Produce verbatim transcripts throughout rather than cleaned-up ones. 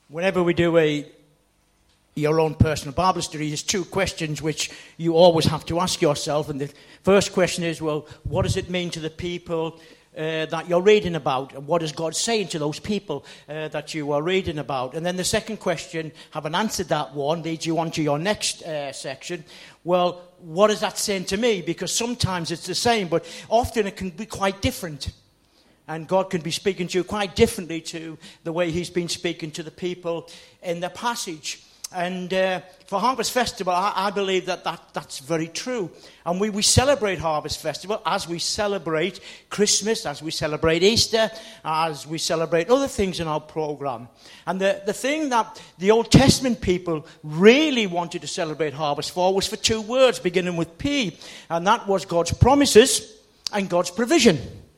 Whenever we do a your own personal Bible study, there's two questions which you always have to ask yourself. And the first question is, well, what does it mean to the people uh, that you're reading about? And what is God saying to those people uh, that you are reading about? And then the second question, having answered that one, leads you on to your next uh, section. Well, what is that saying to me? Because sometimes it's the same, but often it can be quite different. And God can be speaking to you quite differently to the way he's been speaking to the people in the passage. And uh, for Harvest Festival, I, I believe that, that that's very true. And we, we celebrate Harvest Festival as we celebrate Christmas, as we celebrate Easter, as we celebrate other things in our program. And the, the thing that the Old Testament people really wanted to celebrate Harvest for was for two words, beginning with P. And that was God's promises and God's provision.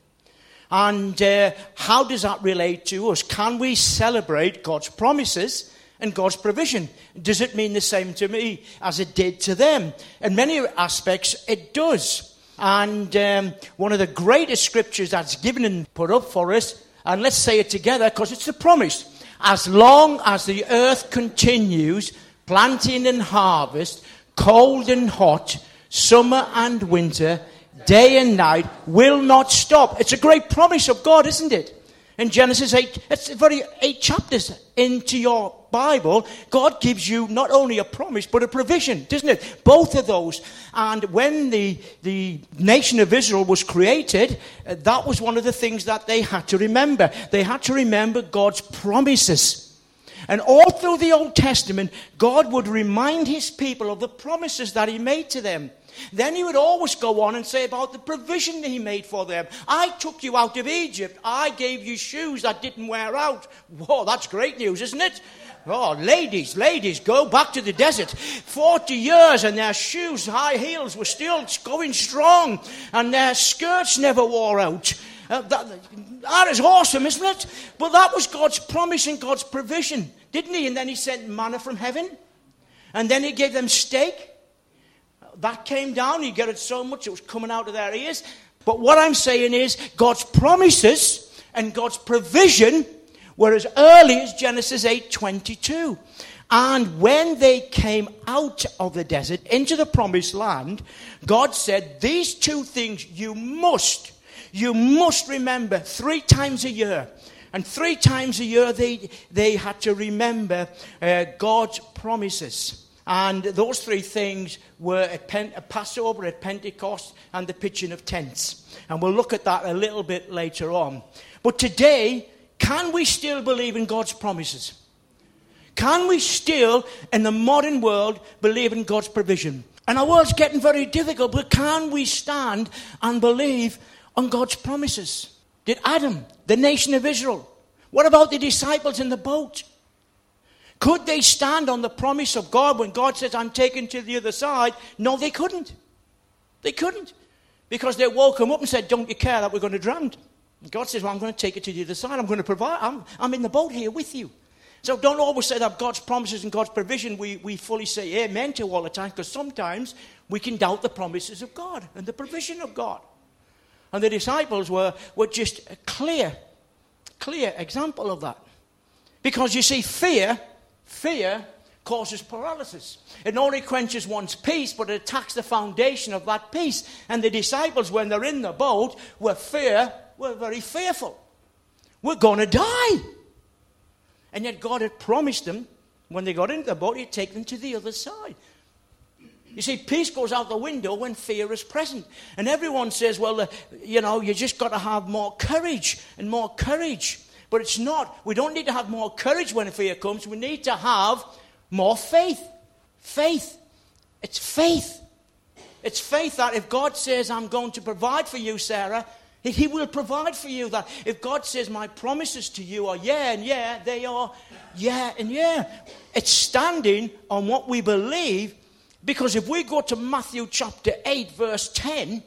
And uh, how does that relate to us? Can we celebrate God's promises and God's provision? Does it mean the same to me as it did to them? In many aspects, it does. And um, one of the greatest scriptures that's given and put up for us, and let's say it together because it's the promise. As long as the earth continues, planting and harvest, cold and hot, summer and winter, day and night will not stop. It's a great promise of God, isn't it? In Genesis eight, it's very eight chapters into your Bible, God gives you not only a promise, but a provision, doesn't it? Both of those. And when the, the nation of Israel was created, uh, that was one of the things that they had to remember. They had to remember God's promises. And all through the Old Testament, God would remind his people of the promises that he made to them. Then he would always go on and say about the provision that he made for them. I took you out of Egypt. I gave you shoes that didn't wear out. Whoa, that's great news, isn't it? Oh, ladies, ladies, go back to the desert. Forty years and their shoes, high heels, were still going strong. And their skirts never wore out. Uh, that, that is awesome, isn't it? But that was God's promise and God's provision, didn't he? And then he sent manna from heaven. And then he gave them steak. That came down. He got it so much it was coming out of their ears. But what I'm saying is God's promises and God's provision were as early as Genesis eight twenty-two. And when they came out of the desert into the promised land, God said, these two things you must, you must remember three times a year. And three times a year they, they had to remember uh, God's promises. And those three things were at Pen- a Passover, at Pentecost, and the pitching of tents. And we'll look at that a little bit later on. But today, can we still believe in God's promises? Can we still, in the modern world, believe in God's provision? And our world's getting very difficult, but can we stand and believe on God's promises? Did Adam, the nation of Israel, what about the disciples in the boat? Could they stand on the promise of God when God says, I'm taken to the other side? No, they couldn't. They couldn't. Because they woke him up and said, don't you care that we're going to drown? And God says, well, I'm going to take it to the other side. I'm going to provide. I'm, I'm in the boat here with you. So don't always say that God's promises and God's provision, we, we fully say amen to all the time. Because sometimes we can doubt the promises of God and the provision of God. And the disciples were, were just a clear, clear example of that. Because you see, fear... Fear causes paralysis. It not only quenches one's peace, but it attacks the foundation of that peace. And the disciples, when they're in the boat, were fear, were very fearful. We're going to die. And yet God had promised them, when they got into the boat, he'd take them to the other side. You see, peace goes out the window when fear is present. And everyone says, well, uh, you know, you just got to have more courage and more courage. But it's not. We don't need to have more courage when fear comes. We need to have more faith. Faith. It's faith. It's faith that if God says, I'm going to provide for you, Sarah, he will provide for you. That if God says, my promises to you are yeah and yeah, they are yeah and yeah. It's standing on what we believe. Because if we go to Matthew chapter eight, verse ten...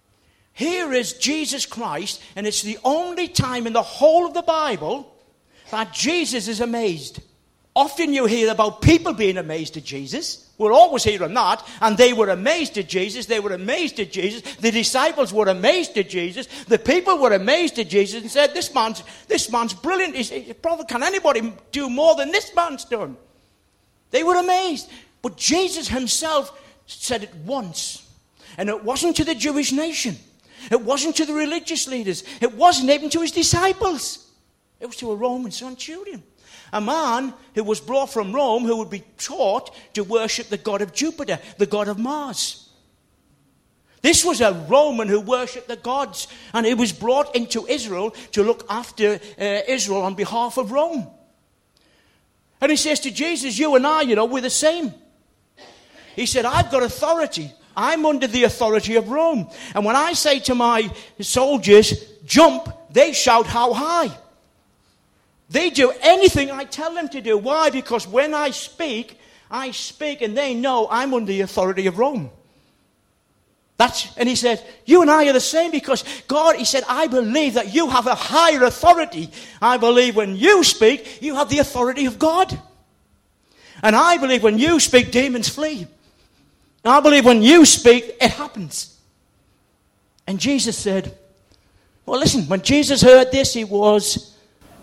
here is Jesus Christ, and it's the only time in the whole of the Bible that Jesus is amazed. Often you hear about people being amazed at Jesus. We're always hearing that. And they were amazed at Jesus. They were amazed at Jesus. The disciples were amazed at Jesus. The people were amazed at Jesus and said, this man's, this man's brilliant. He's, he's, brother, can anybody do more than this man's done? They were amazed. But Jesus himself said it once. And it wasn't to the Jewish nation. It wasn't to the religious leaders. It wasn't even to his disciples. It was to a Roman centurion. A man who was brought from Rome who would be taught to worship the god of Jupiter, the god of Mars. This was a Roman who worshipped the gods, and he was brought into Israel to look after uh, Israel on behalf of Rome. And he says to Jesus, you and I, you know, we're the same. He said, I've got authority. I'm under the authority of Rome. And when I say to my soldiers, jump, they shout, how high? They do anything I tell them to do. Why? Because when I speak, I speak and they know I'm under the authority of Rome. That's, and he said, you and I are the same because God, he said, I believe that you have a higher authority. I believe when you speak, you have the authority of God. And I believe when you speak, demons flee. I believe when you speak, it happens. And Jesus said, well, listen, when Jesus heard this, he was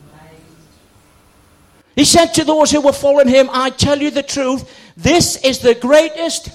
He said to those who were following him, I tell you the truth, this is the greatest.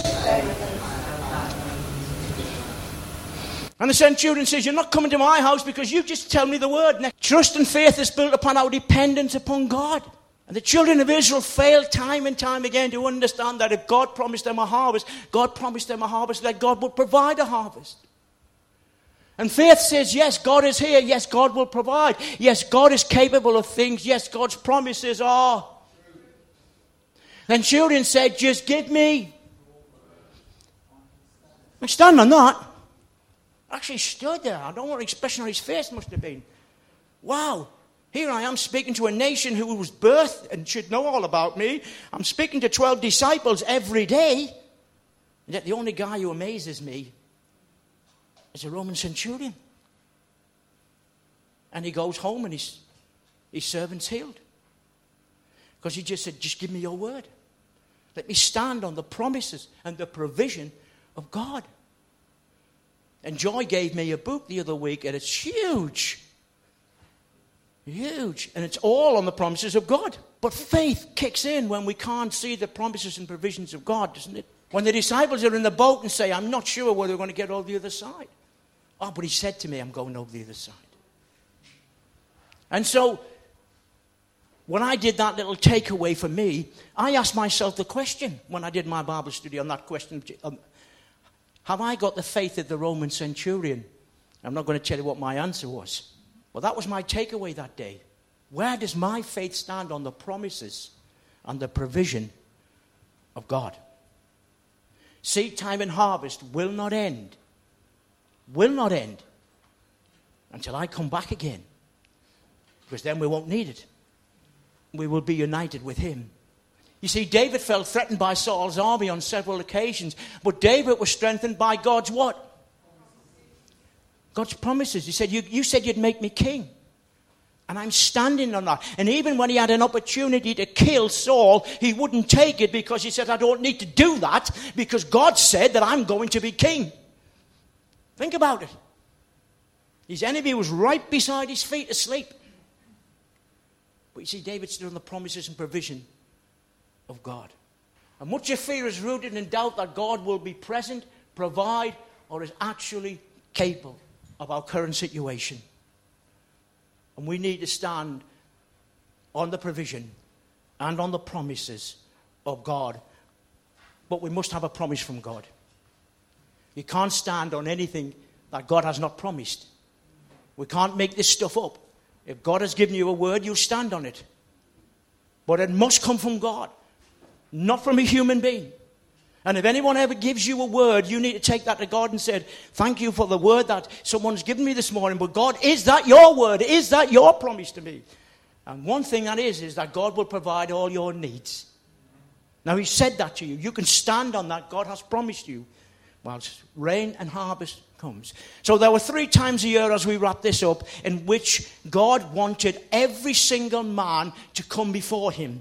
And the centurion says, you're not coming to my house because you just tell me the word. Trust and faith is built upon our dependence upon God. And the children of Israel failed time and time again to understand that if God promised them a harvest, God promised them a harvest, that God would provide a harvest. And faith says, yes, God is here. Yes, God will provide. Yes, God is capable of things. Yes, God's promises are. Then children said, just give me. I stand on that. Actually stood there. I don't know what the expression on his face must have been. Wow. Here I am speaking to a nation who was birthed and should know all about me. I'm speaking to twelve disciples every day. And yet the only guy who amazes me is a Roman centurion. And he goes home and his, his servant's healed. Because he just said, just give me your word. Let me stand on the promises and the provision of God. And Joy gave me a book the other week, and it's huge. Huge. And it's all on the promises of God. But faith kicks in when we can't see the promises and provisions of God, doesn't it? When the disciples are in the boat and say, I'm not sure whether we're going to get over the other side. Oh, but he said to me, I'm going over the other side. And so, when I did that little takeaway for me, I asked myself the question when I did my Bible study on that question. Um, have I got the faith of the Roman centurion? I'm not going to tell you what my answer was. Well, that was my takeaway that day. Where does my faith stand on the promises and the provision of God? Seed time and harvest will not end. Will not end until I come back again. Because then we won't need it. We will be united with him. You see, David felt threatened by Saul's army on several occasions. But David was strengthened by God's what? God's promises. He said, you, you said you'd make me king. And I'm standing on that. And even when he had an opportunity to kill Saul, he wouldn't take it because he said, I don't need to do that because God said that I'm going to be king. Think about it. His enemy was right beside his feet asleep. But you see, David stood on the promises and provision of God. And much of fear is rooted in doubt that God will be present, provide, or is actually capable of our current situation. And we need to stand on the provision and on the promises of God. But we must have a promise from God. You can't stand on anything that God has not promised. We can't make this stuff up. If God has given you a word, you stand on it. But it must come from God, not from a human being. And if anyone ever gives you a word, you need to take that to God and say, thank you for the word that someone's given me this morning. But God, is that your word? Is that your promise to me? And one thing that is, is that God will provide all your needs. Now, he said that to you. You can stand on that. God has promised you. Whilst rain and harvest comes. So there were three times a year as we wrap this up in which God wanted every single man to come before him.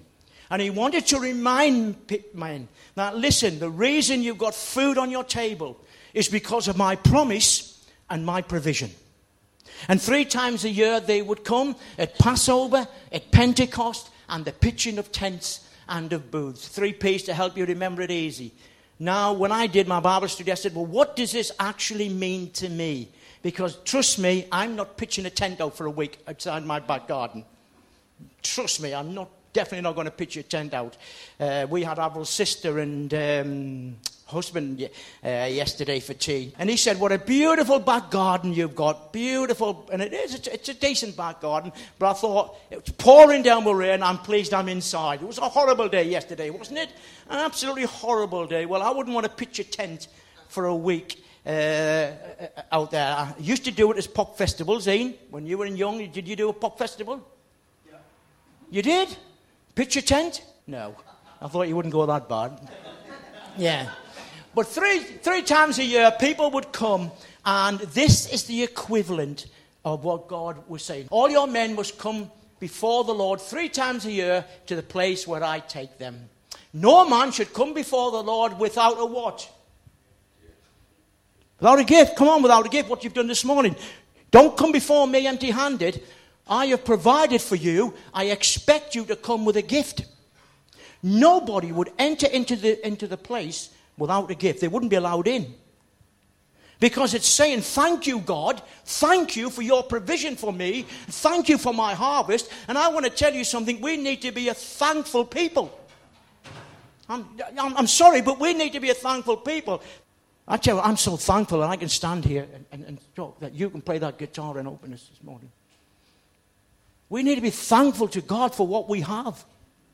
And he wanted to remind men that, listen, the reason you've got food on your table is because of my promise and my provision. And three times a year they would come at Passover, at Pentecost, and the pitching of tents and of booths. Three P's to help you remember it easy. Now, when I did my Bible study, I said, well, what does this actually mean to me? Because, trust me, I'm not pitching a tent out for a week outside my back garden. Trust me, I'm not definitely not going to pitch a tent out. Uh, we had Avril's sister and um, husband uh, yesterday for tea. And he said, what a beautiful back garden you've got. Beautiful. And it is. It's, it's a decent back garden. But I thought, it was pouring down with rain. I'm pleased I'm inside. It was a horrible day yesterday, wasn't it? An absolutely horrible day. Well, I wouldn't want to pitch a tent for a week uh, out there. I used to do it as pop festivals, Ian. When you were young, did you do a pop festival? Yeah. You did? Pitch a tent? No. I thought you wouldn't go that bad. Yeah. But three three times a year, people would come, and this is the equivalent of what God was saying. All your men must come before the Lord three times a year to the place where I take them. No man should come before the Lord without a what? Without a gift. Come on, without a gift, what you've done this morning. Don't come before me empty-handed. I have provided for you. I expect you to come with a gift. Nobody would enter into the, into the place without a gift. They wouldn't be allowed in. Because it's saying, thank you, God. Thank you for your provision for me. Thank you for my harvest. And I want to tell you something. We need to be a thankful people. I'm, I'm, I'm sorry, but we need to be a thankful people. I tell you, I'm so thankful that I can stand here and, and, and talk, that you can play that guitar and open us this morning. We need to be thankful to God for what we have.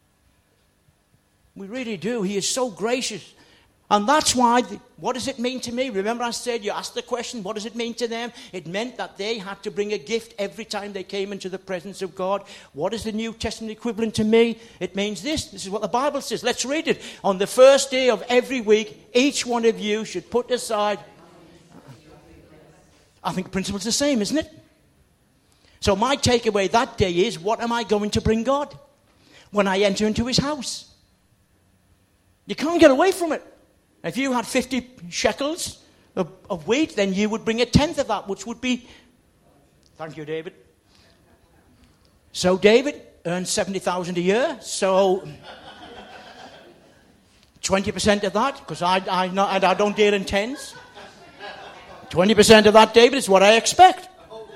We really do. He is so gracious. And that's why, the, what does it mean to me? Remember I said, you asked the question, what does it mean to them? It meant that they had to bring a gift every time they came into the presence of God. What is the New Testament equivalent to me? It means this. This is what the Bible says. Let's read it. On the first day of every week, each one of you should put aside. I think the principle's the same, isn't it? So my takeaway that day is, what am I going to bring God when I enter into his house? You can't get away from it. If you had fifty shekels of, of wheat, then you would bring a tenth of that, which would be... Thank you, David. So David earns seventy thousand a year, so twenty percent of that, because I, I, not, I don't deal in tens. twenty percent of that, David, is what I expect.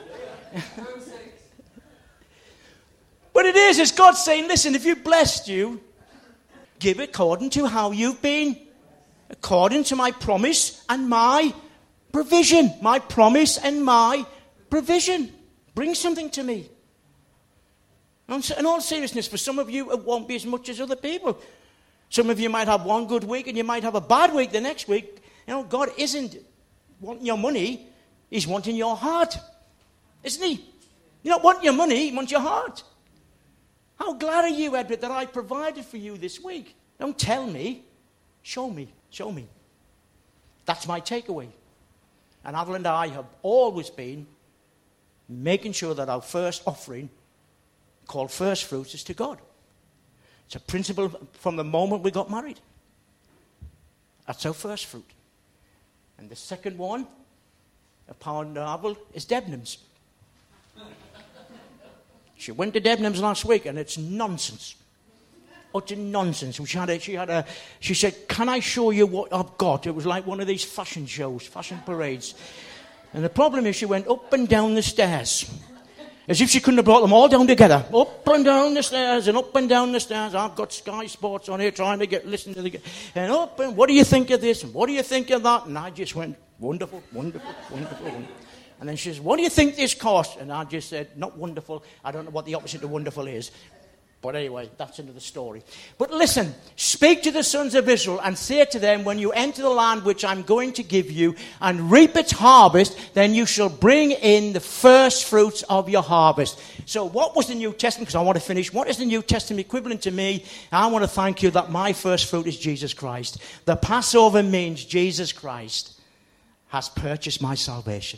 But it is, it's God saying, listen, if you blessed you, give according to how you've been. According to my promise and my provision. My promise and my provision. Bring something to me. In all seriousness, for some of you, it won't be as much as other people. Some of you might have one good week and you might have a bad week the next week. You know, God isn't wanting your money. He's wanting your heart. Isn't he? You don't want your money, he wants your heart. How glad are you, Edward, that I provided for you this week? Don't tell me. Show me. Show me. That's my takeaway. And Avril and I have always been making sure that our first offering, called first fruits, is to God. It's a principle from the moment we got married. That's our first fruit. And the second one, upon Avril, is Debenhams. She went to Debenhams last week, and it's nonsense. Utter nonsense. She had a, she had a, she said, can I show you what I've got? It was like one of these fashion shows, fashion parades. And the problem is she went up and down the stairs. As if she couldn't have brought them all down together. Up and down the stairs and up and down the stairs. I've got Sky Sports on here trying to get, listen to the, and up and what do you think of this? And what do you think of that? And I just went, wonderful, wonderful, wonderful, wonderful. And then she says, what do you think this cost? And I just said, not wonderful. I don't know what the opposite of wonderful is. But anyway, that's another story. But listen, speak to the sons of Israel and say to them, when you enter the land which I'm going to give you and reap its harvest, then you shall bring in the first fruits of your harvest. So what was the New Testament? Because I want to finish. What is the New Testament equivalent to me? I want to thank you that my first fruit is Jesus Christ. The Passover means Jesus Christ has purchased my salvation.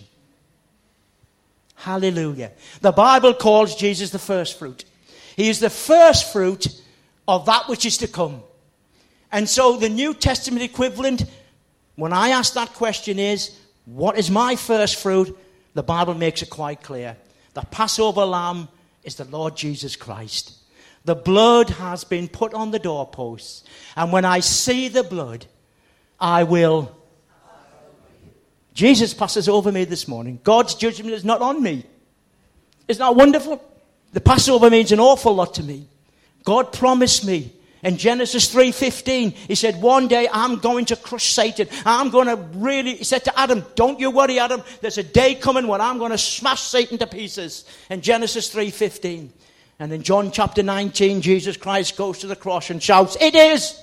Hallelujah. The Bible calls Jesus the first fruit. He is the first fruit of that which is to come. And so the New Testament equivalent, when I ask that question, is, what is my first fruit? The Bible makes it quite clear. The Passover lamb is the Lord Jesus Christ. The blood has been put on the doorposts. And when I see the blood, I will. Jesus passes over me this morning. God's judgment is not on me. Isn't that wonderful? The Passover means an awful lot to me. God promised me in Genesis three fifteen, he said, one day I'm going to crush Satan. I'm going to really, he said to Adam, don't you worry, Adam. There's a day coming when I'm going to smash Satan to pieces. In Genesis three fifteen. And in John chapter nineteen, Jesus Christ goes to the cross and shouts, it is.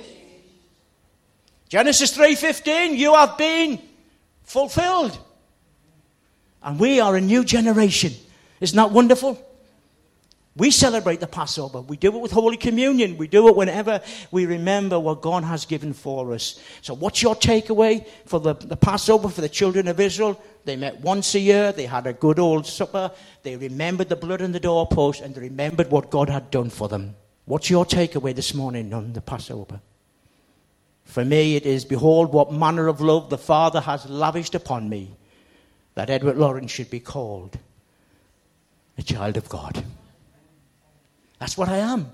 Genesis three fifteen, you have been fulfilled. And we are a new generation. Isn't that wonderful? We celebrate the Passover. We do it with Holy Communion. We do it whenever we remember what God has given for us. So what's your takeaway for the, the Passover for the children of Israel? They met once a year. They had a good old supper. They remembered the blood on the doorpost, and they remembered what God had done for them. What's your takeaway this morning on the Passover? For me, it is, behold, what manner of love the Father has lavished upon me, that Edward Lawrence should be called a child of God. That's what I am.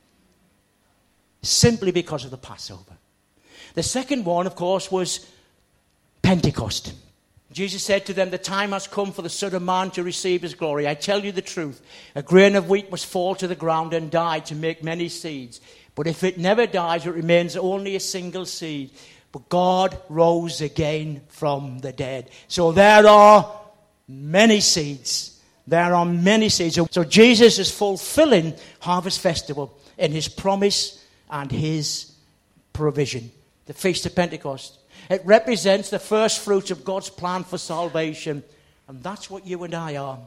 Simply because of the Passover. The second one, of course, was Pentecost. Jesus said to them, the time has come for the Son of Man to receive his glory. I tell you the truth. A grain of wheat must fall to the ground and die to make many seeds. But if it never dies, it remains only a single seed. But God rose again from the dead. So there are many seeds. There are many seeds. So Jesus is fulfilling Harvest Festival in his promise and his provision. The Feast of Pentecost. It represents the first fruits of God's plan for salvation. And that's what you and I are.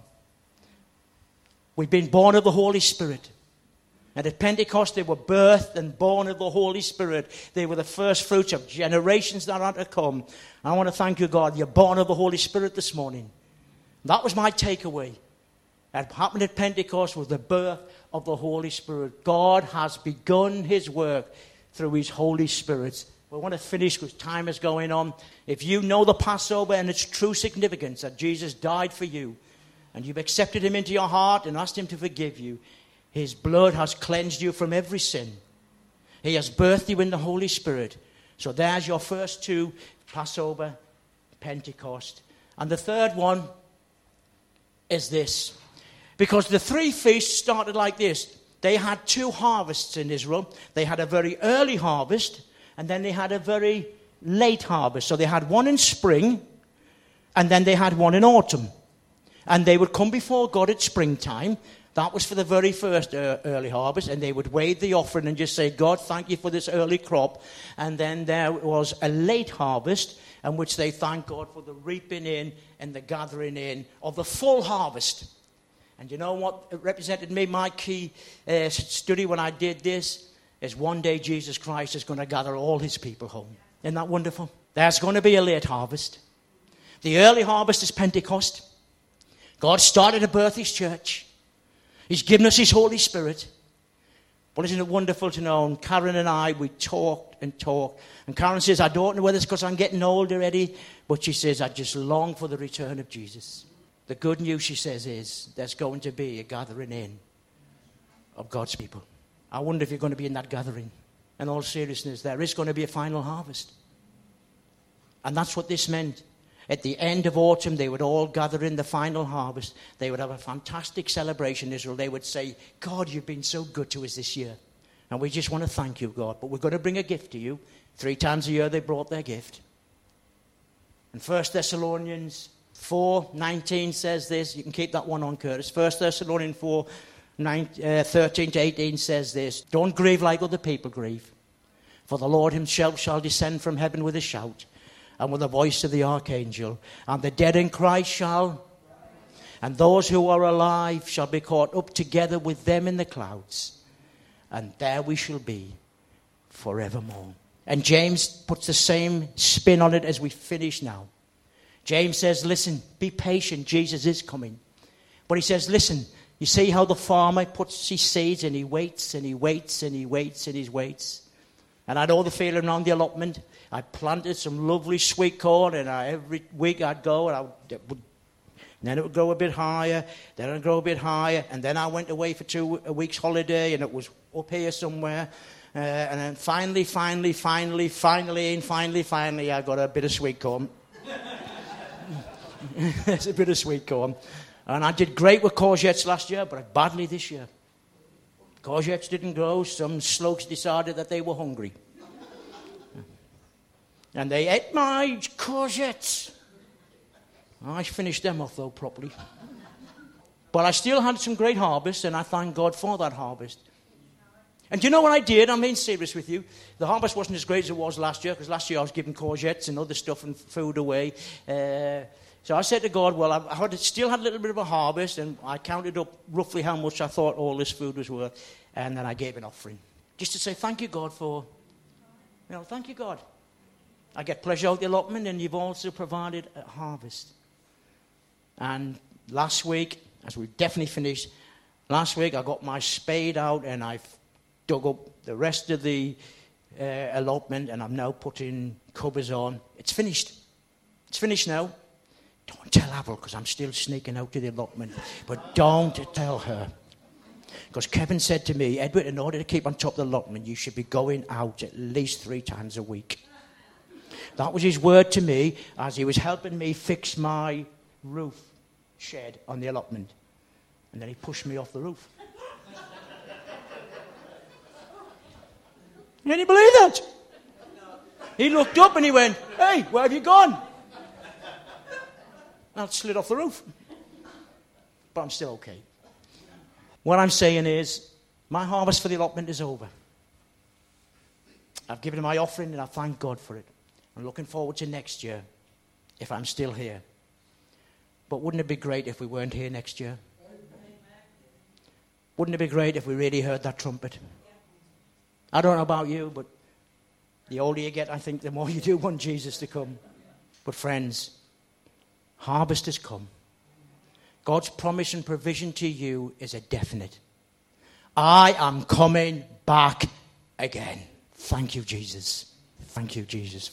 We've been born of the Holy Spirit. And at Pentecost, they were birthed and born of the Holy Spirit. They were the first fruits of generations that are to come. I want to thank you, God. You're born of the Holy Spirit this morning. That was my takeaway. What happened at Pentecost was the birth of the Holy Spirit. God has begun his work through his Holy Spirit. We want to finish because time is going on. If you know the Passover and its true significance, that Jesus died for you, and you've accepted him into your heart and asked him to forgive you, his blood has cleansed you from every sin. He has birthed you in the Holy Spirit. So there's your first two, Passover, Pentecost. And the third one is this. Because the three feasts started like this. They had two harvests in Israel. They had a very early harvest, and then they had a very late harvest. So they had one in spring, and then they had one in autumn. And they would come before God at springtime. That was for the very first uh, early harvest, and they would wave the offering and just say, God, thank you for this early crop. And then there was a late harvest, in which they thank God for the reaping in and the gathering in of the full harvest. And you know what it represented me? My key uh, study when I did this is one day Jesus Christ is going to gather all his people home. Isn't that wonderful? There's going to be a late harvest. The early harvest is Pentecost. God started to birth his church. He's given us his Holy Spirit. But isn't it wonderful to know? And Karen and I, we talked and talked. And Karen says, I don't know whether it's because I'm getting old already, but she says, I just long for the return of Jesus. The good news, she says, is there's going to be a gathering in of God's people. I wonder if you're going to be in that gathering. In all seriousness, there is going to be a final harvest. And that's what this meant. At the end of autumn, they would all gather in the final harvest. They would have a fantastic celebration in Israel. They would say, God, you've been so good to us this year. And we just want to thank you, God. But we're going to bring a gift to you. Three times a year they brought their gift. And First Thessalonians four nineteen says this. You can keep that one on, Curtis. First Thessalonians four, nine, uh, thirteen to eighteen says this. Don't grieve like other people grieve. For the Lord himself shall descend from heaven with a shout, and with the voice of the archangel. And the dead in Christ shall, and those who are alive shall be caught up together with them in the clouds. And there we shall be forevermore. And James puts the same spin on it as we finish now. James says, listen, be patient. Jesus is coming. But he says, listen, You see how the farmer puts his seeds and he waits and he waits and he waits and he waits. And I know the feeling around the allotment. I planted some lovely sweet corn, and I, every week I'd go and I would, then it would grow a bit higher, then it would grow a bit higher, and then I went away for two a week's holiday, and it was up here somewhere. Uh, and then finally, finally, finally, finally, and finally, finally, I got a bit of sweet corn. It's a bit of sweet corn. And I did great with courgettes last year, but badly this year. Courgettes didn't grow. Some slugs decided that they were hungry. And they ate my courgettes. I finished them off, though, properly. But I still had some great harvest, and I thank God for that harvest. And do you know what I did? I'm being serious with you. The harvest wasn't as great as it was last year, because last year I was giving courgettes and other stuff and food away. Uh, so I said to God, well, I had, still had a little bit of a harvest, and I counted up roughly how much I thought all this food was worth, and then I gave an offering. Just to say, thank you, God, for, you know, thank you, God. I get pleasure out the allotment, and you've also provided a harvest. And last week, as we definitely finished, last week I got my spade out, and I've dug up the rest of the uh, allotment, and I'm now putting covers on. It's finished. It's finished now. Don't tell Avril, because I'm still sneaking out to the allotment. But don't tell her. Because Kevin said to me, Edward, in order to keep on top of the allotment, you should be going out at least three times a week. That was his word to me as he was helping me fix my roof shed on the allotment. And then he pushed me off the roof. Can you believe that? He looked up and he went, hey, where have you gone? And I slid off the roof. But I'm still okay. What I'm saying is, my harvest for the allotment is over. I've given my offering and I thank God for it. I'm looking forward to next year, if I'm still here. But wouldn't it be great if we weren't here next year? Wouldn't it be great if we really heard that trumpet? I don't know about you, but the older you get, I think the more you do want Jesus to come. But friends, harvest has come. God's promise and provision to you is a definite. I am coming back again. Thank you, Jesus. Thank you, Jesus.